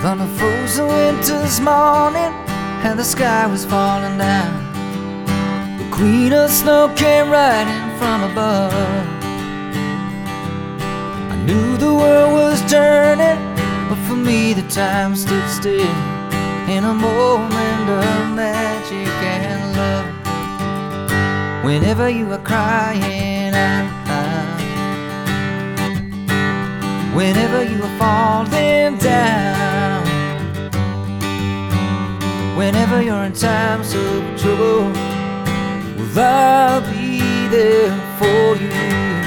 On a frozen winter's morning, and the sky was falling down, the queen of snow came riding from above. I knew the world was turning, but for me the time stood still in a moment of magic and love. Whenever you are crying out, whenever you are falling down, whenever you're in times of trouble, well, I'll be there for you.